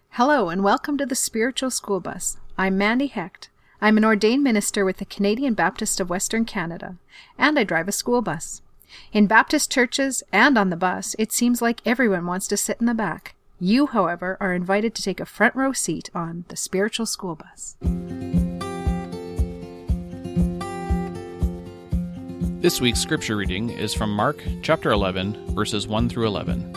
Hello and welcome to the Spiritual School Bus. I'm Mandy Hecht. I'm an ordained minister with the Canadian Baptist of Western Canada, and I drive a school bus. In Baptist churches and on the bus, it seems like everyone wants to sit in the back. You, however, are invited to take a front row seat on the Spiritual School Bus. This week's scripture reading is from Mark chapter 11, verses 1 through 11.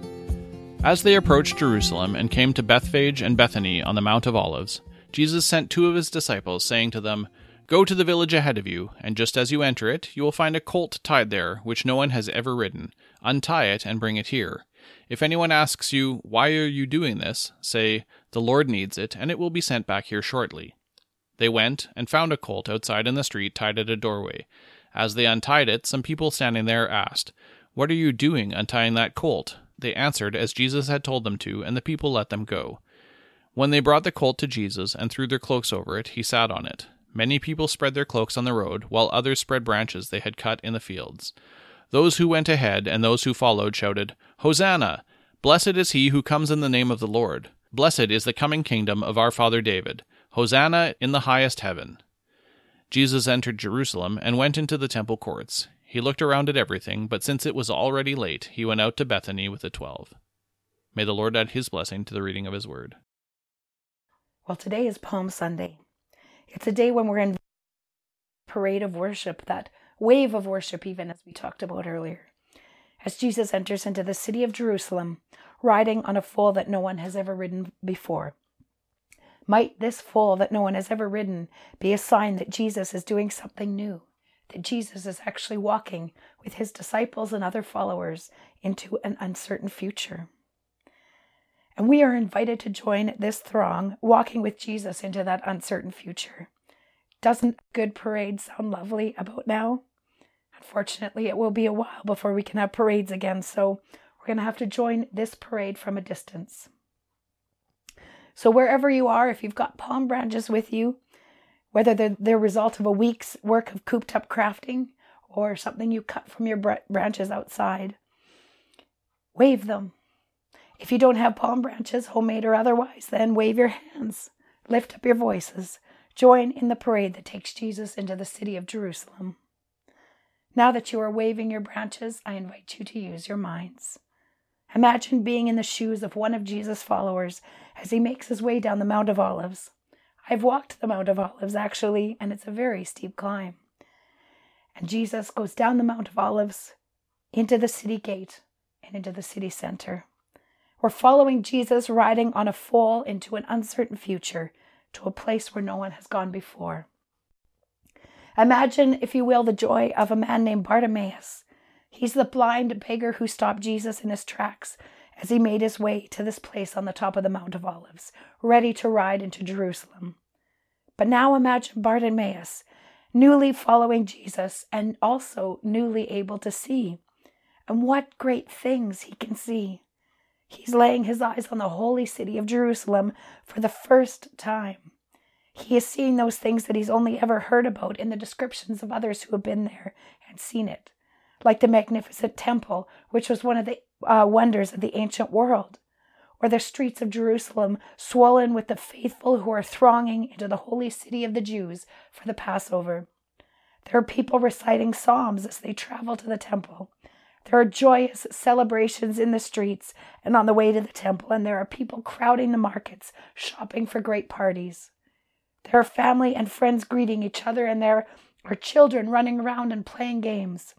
As they approached Jerusalem and came to Bethphage and Bethany on the Mount of Olives, Jesus sent two of his disciples, saying to them, "Go to the village ahead of you, and just as you enter it, you will find a colt tied there, which no one has ever ridden. Untie it and bring it here. If anyone asks you, 'Why are you doing this?' say, 'The Lord needs it, and it will be sent back here shortly.'" They went and found a colt outside in the street tied at a doorway. As they untied it, some people standing there asked, "What are you doing untying that colt?" They answered as Jesus had told them to, and the people let them go. When they brought the colt to Jesus and threw their cloaks over it, he sat on it. Many people spread their cloaks on the road, while others spread branches they had cut in the fields. Those who went ahead and those who followed shouted, "Hosanna! Blessed is he who comes in the name of the Lord. Blessed is the coming kingdom of our father David. Hosanna in the highest heaven." Jesus entered Jerusalem and went into the temple courts. He looked around at everything, but since it was already late, he went out to Bethany with the 12. May the Lord add his blessing to the reading of his word. Well, today is Palm Sunday. It's a day when we're in a parade of worship, that wave of worship even, as we talked about earlier. As Jesus enters into the city of Jerusalem, riding on a foal that no one has ever ridden before. Might this foal that no one has ever ridden be a sign that Jesus is doing something new, that Jesus is actually walking with his disciples and other followers into an uncertain future. And we are invited to join this throng, walking with Jesus into that uncertain future. Doesn't a good parade sound lovely about now? Unfortunately, it will be a while before we can have parades again, so we're going to have to join this parade from a distance. So wherever you are, if you've got palm branches with you, whether they're the result of a week's work of cooped up crafting or something you cut from your branches outside, wave them. If you don't have palm branches, homemade or otherwise, then wave your hands, lift up your voices, join in the parade that takes Jesus into the city of Jerusalem. Now that you are waving your branches, I invite you to use your minds. Imagine being in the shoes of one of Jesus' followers as he makes his way down the Mount of Olives. I've walked the Mount of Olives, actually, and it's a very steep climb. And Jesus goes down the Mount of Olives into the city gate and into the city center. We're following Jesus riding on a foal into an uncertain future to a place where no one has gone before. Imagine, if you will, the joy of a man named Bartimaeus. He's the blind beggar who stopped Jesus in his tracks as he made his way to this place on the top of the Mount of Olives, ready to ride into Jerusalem. But now imagine Bartimaeus, newly following Jesus and also newly able to see. And what great things he can see. He's laying his eyes on the holy city of Jerusalem for the first time. He is seeing those things that he's only ever heard about in the descriptions of others who have been there and seen it, like the magnificent temple, which was one of the wonders of the ancient world, or the streets of Jerusalem swollen with the faithful who are thronging into the holy city of the Jews for the Passover. There are people reciting psalms as they travel to the temple. There are joyous celebrations in the streets and on the way to the temple, and there are people crowding the markets, shopping for great parties. There are family and friends greeting each other, and there are children running around and playing games.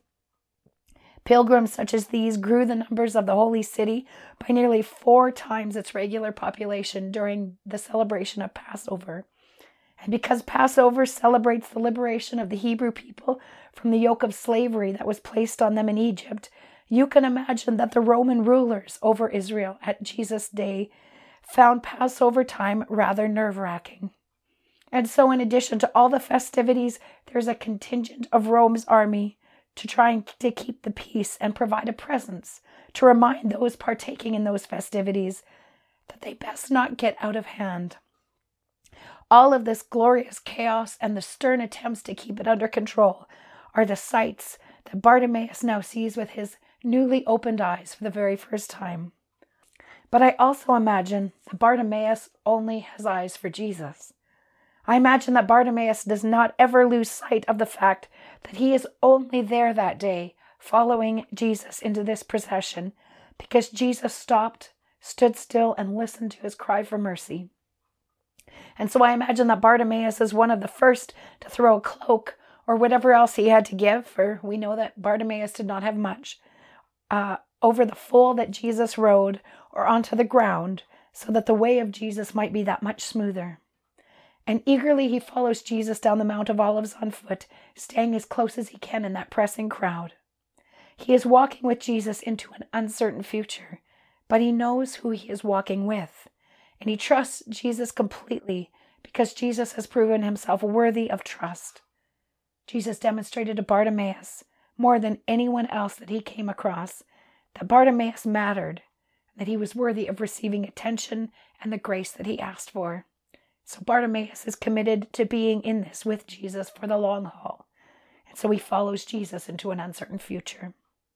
Pilgrims such as these grew the numbers of the holy city by nearly 4 times its regular population during the celebration of Passover. And because Passover celebrates the liberation of the Hebrew people from the yoke of slavery that was placed on them in Egypt, you can imagine that the Roman rulers over Israel at Jesus' day found Passover time rather nerve-wracking. And so in addition to all the festivities, there's a contingent of Rome's army to try to keep the peace and provide a presence to remind those partaking in those festivities that they best not get out of hand. All of this glorious chaos and the stern attempts to keep it under control are the sights that Bartimaeus now sees with his newly opened eyes for the very first time. But I also imagine that Bartimaeus only has eyes for Jesus. I imagine that Bartimaeus does not ever lose sight of the fact that he is only there that day following Jesus into this procession because Jesus stopped, stood still, and listened to his cry for mercy. And so I imagine that Bartimaeus is one of the first to throw a cloak or whatever else he had to give, for we know that Bartimaeus did not have much, over the foal that Jesus rode or onto the ground so that the way of Jesus might be that much smoother. And eagerly he follows Jesus down the Mount of Olives on foot, staying as close as he can in that pressing crowd. He is walking with Jesus into an uncertain future, but he knows who he is walking with. And he trusts Jesus completely because Jesus has proven himself worthy of trust. Jesus demonstrated to Bartimaeus, more than anyone else that he came across, that Bartimaeus mattered, that he was worthy of receiving attention and the grace that he asked for. So Bartimaeus is committed to being in this with Jesus for the long haul. And so he follows Jesus into an uncertain future.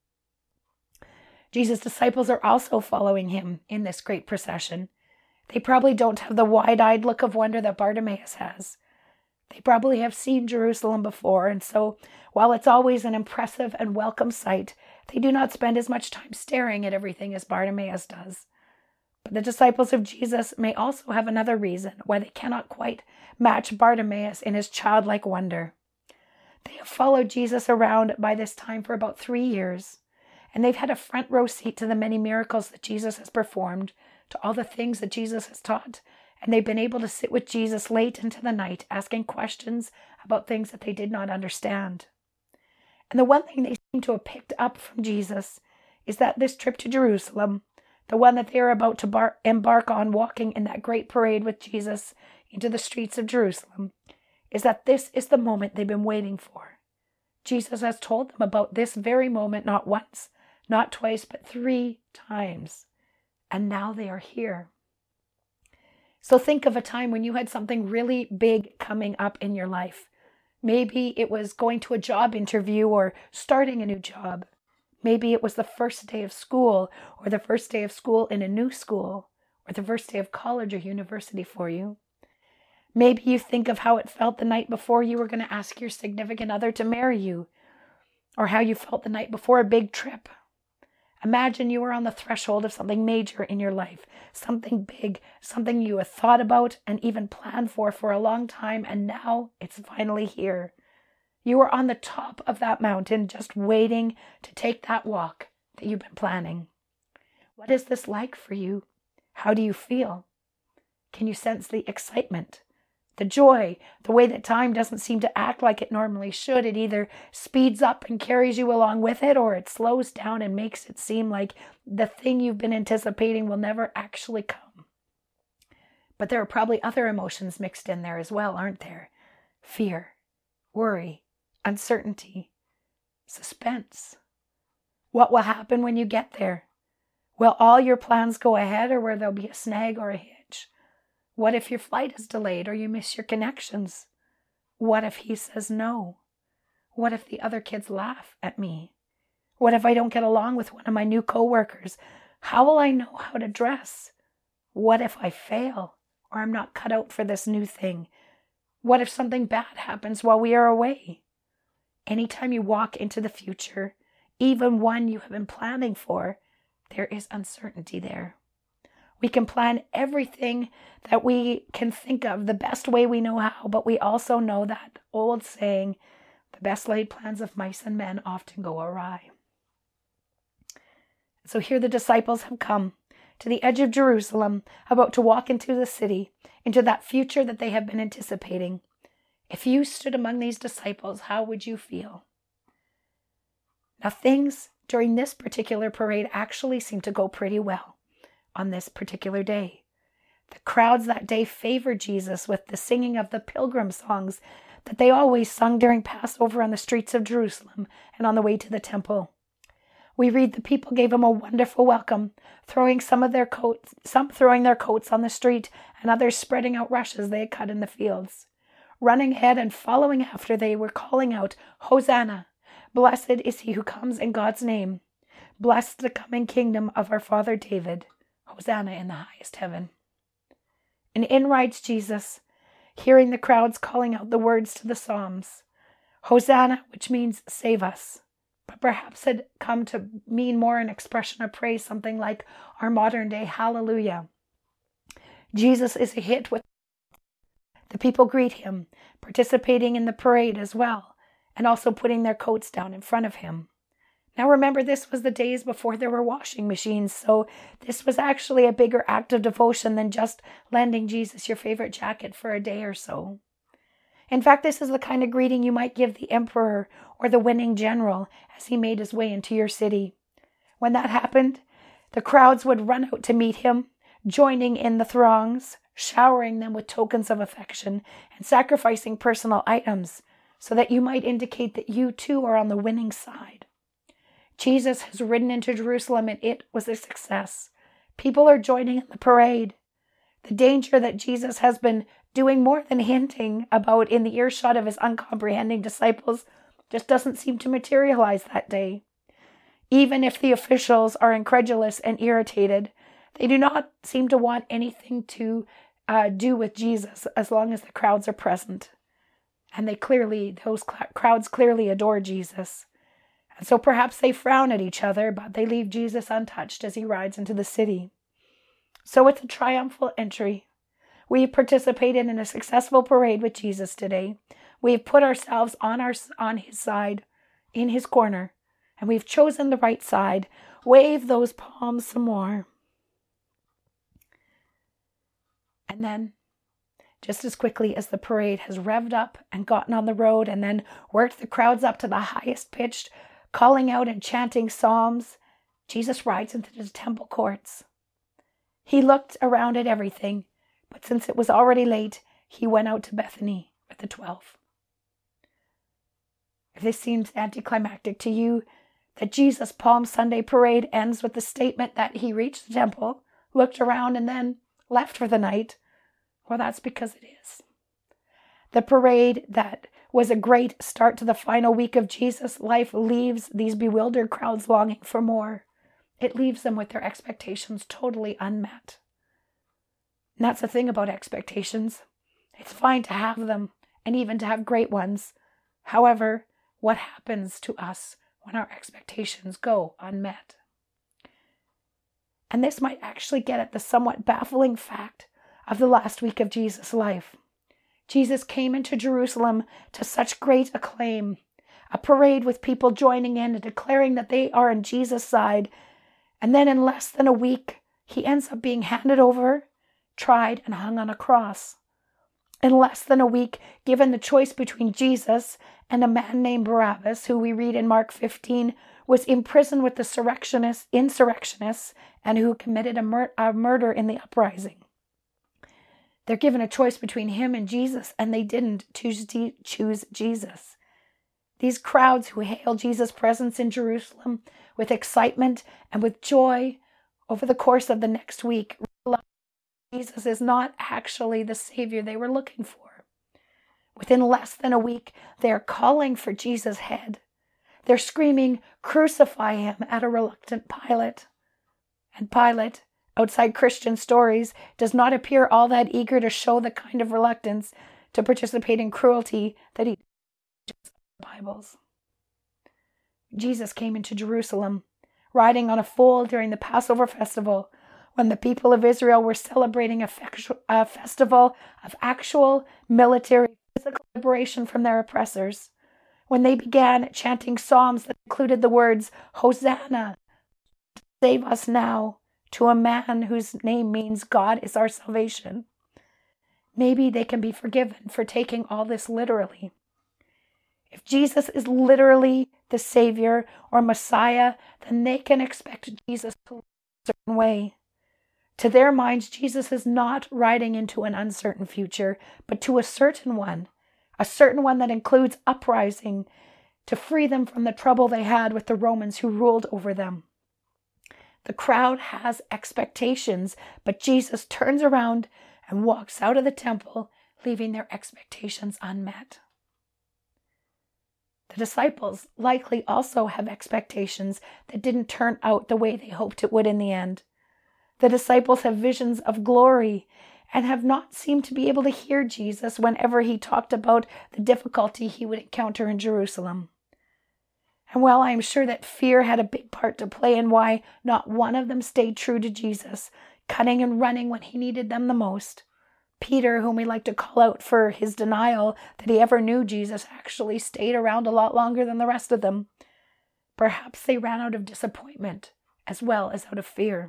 Jesus' disciples are also following him in this great procession. They probably don't have the wide-eyed look of wonder that Bartimaeus has. They probably have seen Jerusalem before, and so while it's always an impressive and welcome sight, they do not spend as much time staring at everything as Bartimaeus does. But the disciples of Jesus may also have another reason why they cannot quite match Bartimaeus in his childlike wonder. They have followed Jesus around by this time for about 3 years, and they've had a front row seat to the many miracles that Jesus has performed, to all the things that Jesus has taught, and they've been able to sit with Jesus late into the night asking questions about things that they did not understand. And the one thing they seem to have picked up from Jesus is that this trip to Jerusalem, the one that they are about to embark on, walking in that great parade with Jesus into the streets of Jerusalem, is that this is the moment they've been waiting for. Jesus has told them about this very moment not once, not twice, but 3 times. And now they are here. So think of a time when you had something really big coming up in your life. Maybe it was going to a job interview or starting a new job. Maybe it was the first day of school, or the first day of school in a new school, or the first day of college or university for you. Maybe you think of how it felt the night before you were going to ask your significant other to marry you, or how you felt the night before a big trip. Imagine you were on the threshold of something major in your life, something big, something you had thought about and even planned for a long time, and now it's finally here. You are on the top of that mountain, just waiting to take that walk that you've been planning. What is this like for you? How do you feel? Can you sense the excitement, the joy, the way that time doesn't seem to act like it normally should? It either speeds up and carries you along with it, or it slows down and makes it seem like the thing you've been anticipating will never actually come. But there are probably other emotions mixed in there as well, aren't there? Fear, worry, uncertainty, suspense. What will happen when you get there? Will all your plans go ahead, or will there be a snag or a hitch? What if your flight is delayed or you miss your connections? What if he says no? What if the other kids laugh at me? What if I don't get along with one of my new coworkers? How will I know how to dress? What if I fail or I'm not cut out for this new thing? What if something bad happens while we are away? Anytime you walk into the future, even one you have been planning for, there is uncertainty there. We can plan everything that we can think of the best way we know how, but we also know that old saying, the best laid plans of mice and men often go awry. So here the disciples have come to the edge of Jerusalem, about to walk into the city, into that future that they have been anticipating. If you stood among these disciples, how would you feel? Now, things during this particular parade actually seem to go pretty well on this particular day. The crowds that day favored Jesus with the singing of the pilgrim songs that they always sung during Passover on the streets of Jerusalem and on the way to the temple. We read the people gave him a wonderful welcome, throwing some throwing their coats on the street, and others spreading out rushes they had cut in the fields. Running ahead and following after, they were calling out, "Hosanna! Blessed is he who comes in God's name. Blessed the coming kingdom of our father David. Hosanna in the highest heaven. And in rides Jesus, hearing the crowds calling out the words to the Psalms. Hosanna, which means save us, but perhaps had come to mean more an expression of praise, something like our modern day hallelujah. Jesus is a hit with the people greet him, participating in the parade as well, and also putting their coats down in front of him. Now remember, this was the days before there were washing machines, so this was actually a bigger act of devotion than just lending Jesus your favorite jacket for a day or so. In fact, this is the kind of greeting you might give the emperor or the winning general as he made his way into your city. When that happened, the crowds would run out to meet him, joining in the throngs, showering them with tokens of affection and sacrificing personal items so that you might indicate that you too are on the winning side. Jesus has ridden into Jerusalem and it was a success. People are joining in the parade. The danger that Jesus has been doing more than hinting about in the earshot of his uncomprehending disciples just doesn't seem to materialize that day. Even if the officials are incredulous and irritated, they do not seem to want anything to do with Jesus as long as the crowds are present. And those crowds clearly adore Jesus. And so perhaps they frown at each other, but they leave Jesus untouched as he rides into the city. So it's a triumphal entry. We have participated in a successful parade with Jesus today. We have put ourselves on his side, in his corner, and we've chosen the right side. Wave those palms some more. And then, just as quickly as the parade has revved up and gotten on the road and then worked the crowds up to the highest pitched, calling out and chanting psalms, Jesus rides into the temple courts. He looked around at everything, but since it was already late, he went out to Bethany with the 12. If this seems anticlimactic to you, that Jesus' Palm Sunday parade ends with the statement that he reached the temple, looked around, and then left for the night, well, that's because it is. The parade that was a great start to the final week of Jesus' life leaves these bewildered crowds longing for more. It leaves them with their expectations totally unmet. And that's the thing about expectations. It's fine to have them, and even to have great ones. However, what happens to us when our expectations go unmet? And this might actually get at the somewhat baffling fact of the last week of Jesus' life. Jesus came into Jerusalem to such great acclaim, a parade with people joining in and declaring that they are on Jesus' side. And then in less than a week, he ends up being handed over, tried, and hung on a cross. In less than a week, given the choice between Jesus and a man named Barabbas, who we read in Mark 15, was imprisoned with the insurrectionists and who committed a murder in the uprising. They're given a choice between him and Jesus, and they didn't choose Jesus. These crowds who hail Jesus' presence in Jerusalem with excitement and with joy over the course of the next week realize Jesus is not actually the Savior they were looking for. Within less than a week, they are calling for Jesus' head. They're screaming, "Crucify him," at a reluctant Pilate. And Pilate, outside Christian stories, does not appear all that eager to show the kind of reluctance to participate in cruelty that he does in the Bibles. Jesus came into Jerusalem, riding on a foal during the Passover festival, when the people of Israel were celebrating a festival of actual military physical liberation from their oppressors, when they began chanting psalms that included the words, "Hosanna, save us now," to a man whose name means God is our salvation. Maybe they can be forgiven for taking all this literally. If Jesus is literally the Savior or Messiah, then they can expect Jesus to live a certain way. To their minds, Jesus is not riding into an uncertain future, but to a certain one that includes uprising to free them from the trouble they had with the Romans who ruled over them. The crowd has expectations, but Jesus turns around and walks out of the temple, leaving their expectations unmet. The disciples likely also have expectations that didn't turn out the way they hoped it would in the end. The disciples have visions of glory and have not seemed to be able to hear Jesus whenever he talked about the difficulty he would encounter in Jerusalem. And while I am sure that fear had a big part to play in why not one of them stayed true to Jesus, cutting and running when he needed them the most, Peter, whom we like to call out for his denial that he ever knew Jesus, actually stayed around a lot longer than the rest of them. Perhaps they ran out of disappointment as well as out of fear.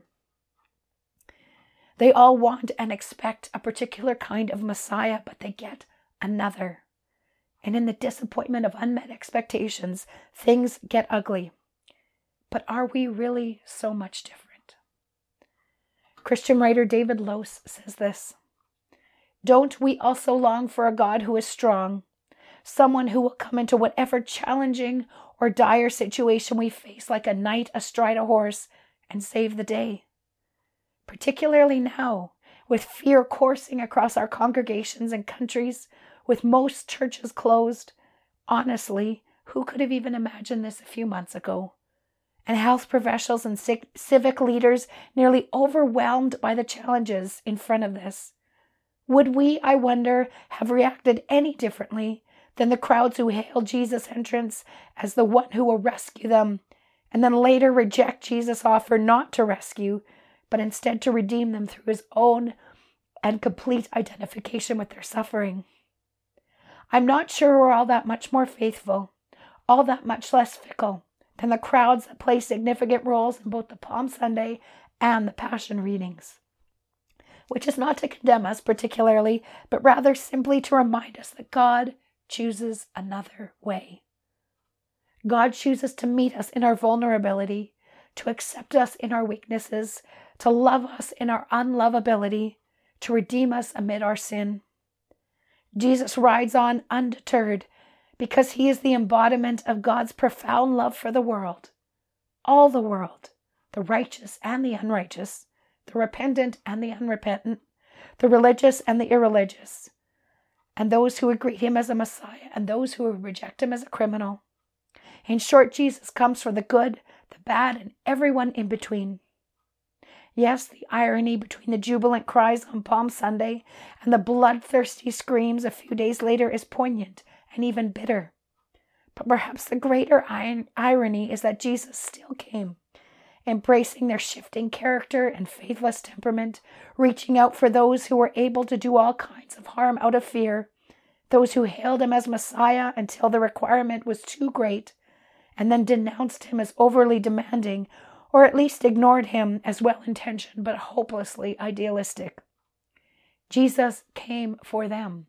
They all want and expect a particular kind of Messiah, but they get another. And in the disappointment of unmet expectations, things get ugly. But are we really so much different? Christian writer David Lose says this: "Don't we also long for a God who is strong, someone who will come into whatever challenging or dire situation we face like a knight astride a horse and save the day? Particularly now, with fear coursing across our congregations and countries, with most churches closed. Honestly, who could have even imagined this a few months ago? And health professionals and civic leaders nearly overwhelmed by the challenges in front of this. Would we, I wonder, have reacted any differently than the crowds who hailed Jesus' entrance as the one who will rescue them, and then later reject Jesus' offer not to rescue, but instead to redeem them through his own and complete identification with their suffering? I'm not sure we're all that much more faithful, all that much less fickle than the crowds that play significant roles in both the Palm Sunday and the Passion readings. Which is not to condemn us particularly, but rather simply to remind us that God chooses another way. God chooses to meet us in our vulnerability, to accept us in our weaknesses, to love us in our unlovability, to redeem us amid our sin. Jesus rides on undeterred because he is the embodiment of God's profound love for the world, all the world, the righteous and the unrighteous, the repentant and the unrepentant, the religious and the irreligious, and those who would greet him as a Messiah and those who would reject him as a criminal. In short, Jesus comes for the good, the bad, and everyone in between. Yes, the irony between the jubilant cries on Palm Sunday and the bloodthirsty screams a few days later is poignant and even bitter. But perhaps the greater irony is that Jesus still came, embracing their shifting character and faithless temperament, reaching out for those who were able to do all kinds of harm out of fear, those who hailed him as Messiah until the requirement was too great, and then denounced him as overly demanding, or at least ignored him as well-intentioned but hopelessly idealistic. Jesus came for them,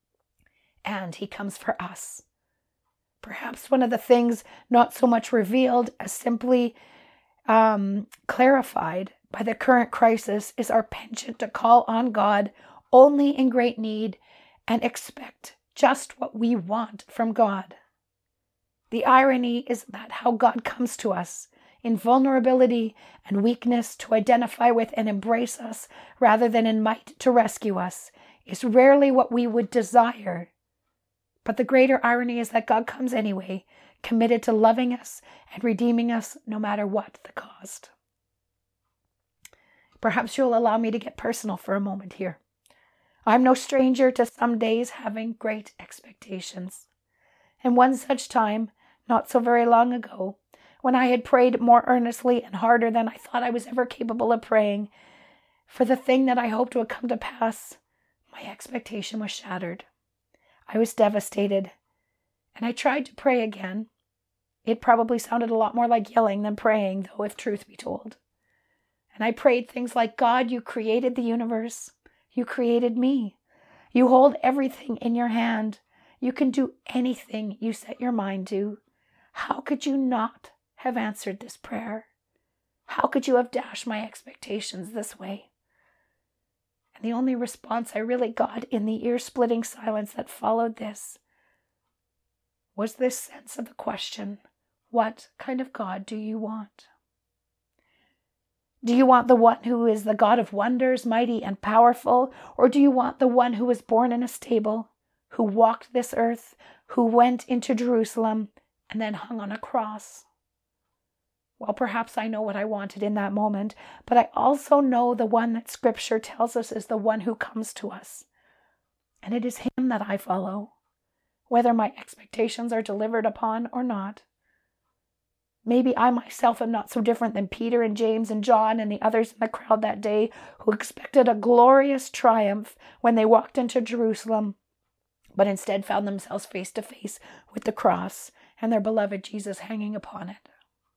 and he comes for us. Perhaps one of the things not so much revealed as simply clarified by the current crisis is our penchant to call on God only in great need and expect just what we want from God. The irony is that how God comes to us in vulnerability and weakness to identify with and embrace us rather than in might to rescue us is rarely what we would desire. But the greater irony is that God comes anyway, committed to loving us and redeeming us no matter what the cost. Perhaps you'll allow me to get personal for a moment here. I'm no stranger to some days having great expectations. And one such time, not so very long ago, when I had prayed more earnestly and harder than I thought I was ever capable of praying, for the thing that I hoped would come to pass, my expectation was shattered. I was devastated, and I tried to pray again. It probably sounded a lot more like yelling than praying, though, if truth be told. And I prayed things like, God, you created the universe. You created me. You hold everything in your hand. You can do anything you set your mind to. How could you not have answered this prayer? How could you have dashed my expectations this way? And the only response I really got in the ear-splitting silence that followed this was this sense of the question, what kind of God do you want? Do you want the one who is the God of wonders, mighty and powerful? Or do you want the one who was born in a stable, who walked this earth, who went into Jerusalem, and then hung on a cross? Well, perhaps I know what I wanted in that moment, but I also know the one that Scripture tells us is the one who comes to us. And it is him that I follow, whether my expectations are delivered upon or not. Maybe I myself am not so different than Peter and James and John and the others in the crowd that day who expected a glorious triumph when they walked into Jerusalem, but instead found themselves face to face with the cross and their beloved Jesus hanging upon it.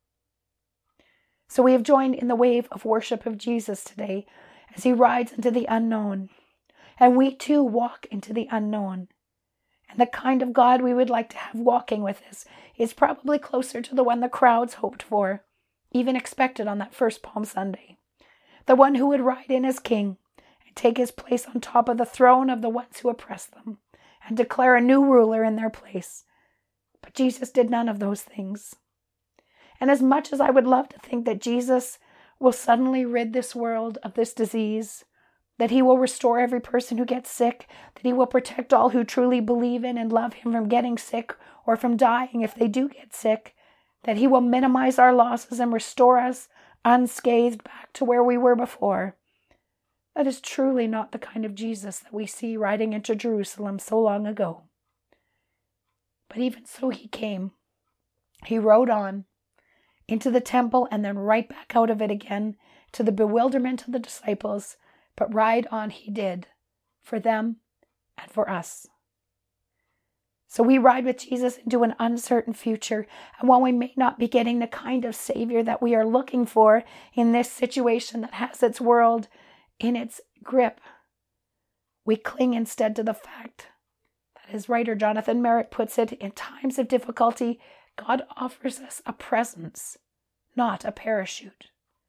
So we have joined in the wave of worship of Jesus today as he rides into the unknown. And we too walk into the unknown. And the kind of God we would like to have walking with us is probably closer to the one the crowds hoped for, even expected on that first Palm Sunday. The one who would ride in as king and take his place on top of the throne of the ones who oppressed them and declare a new ruler in their place. But Jesus did none of those things. And as much as I would love to think that Jesus will suddenly rid this world of this disease, that he will restore every person who gets sick, that he will protect all who truly believe in and love him from getting sick or from dying if they do get sick, that he will minimize our losses and restore us unscathed back to where we were before. That is truly not the kind of Jesus that we see riding into Jerusalem so long ago. But even so he came. He rode on into the temple and then right back out of it again to the bewilderment of the disciples, but ride on he did for them and for us. So we ride with Jesus into an uncertain future, and while we may not be getting the kind of Savior that we are looking for in this situation that has its world in its grip, we cling instead to the fact that, as writer Jonathan Merritt puts it, in times of difficulty, God offers us a presence, not a parachute.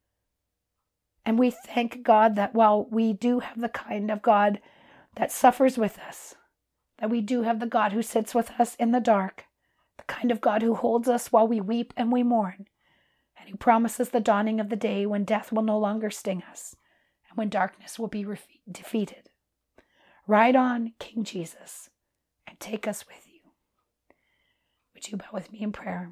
And we thank God that while we do have the kind of God that suffers with us, that we do have the God who sits with us in the dark, the kind of God who holds us while we weep and we mourn, and who promises the dawning of the day when death will no longer sting us and when darkness will be defeated. Ride on, King Jesus, and take us with you. Would you bow with me in prayer?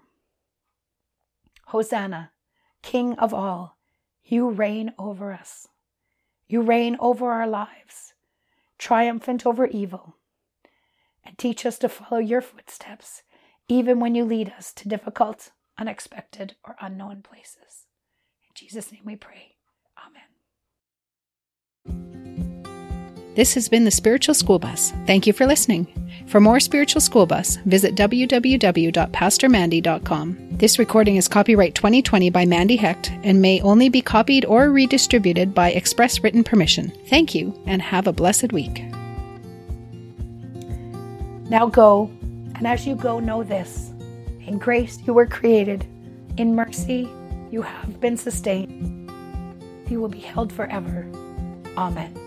Hosanna, King of all, you reign over us. You reign over our lives, triumphant over evil, and teach us to follow your footsteps, even when you lead us to difficult, unexpected, or unknown places. In Jesus' name we pray. Amen. This has been the Spiritual School Bus. Thank you for listening. For more Spiritual School Bus, visit www.pastormandy.com. This recording is copyright 2020 by Mandy Hecht and may only be copied or redistributed by express written permission. Thank you, and have a blessed week. Now go, and as you go, know this. In grace you were created. In mercy you have been sustained. You will be held forever. Amen.